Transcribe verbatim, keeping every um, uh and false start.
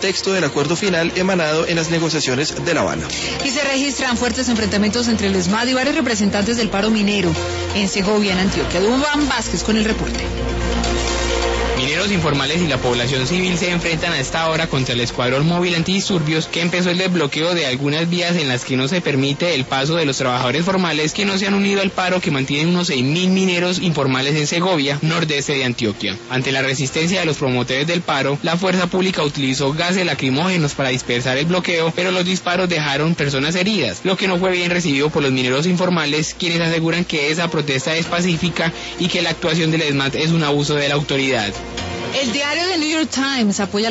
texto del acuerdo final emanado en las negociaciones de La Habana. Y se registran fuertes enfrentamientos entre el ESMAD y varios representantes del paro minero en Segovia, en Antioquia. Duván Vázquez con el reporte. Mineros informales y la población civil se enfrentan a esta hora contra el escuadrón móvil antidisturbios que empezó el desbloqueo de algunas vías en las que no se permite el paso de los trabajadores formales que no se han unido al paro que mantienen unos seis mil mineros informales en Segovia, nordeste de Antioquia. Ante la resistencia de los promotores del paro, la fuerza pública utilizó gases lacrimógenos para dispersar el bloqueo, pero los disparos dejaron personas heridas, lo que no fue bien recibido por los mineros informales, quienes aseguran que esa protesta es pacífica y que la actuación del ESMAD es un abuso de la autoridad. El diario The New York Times apoya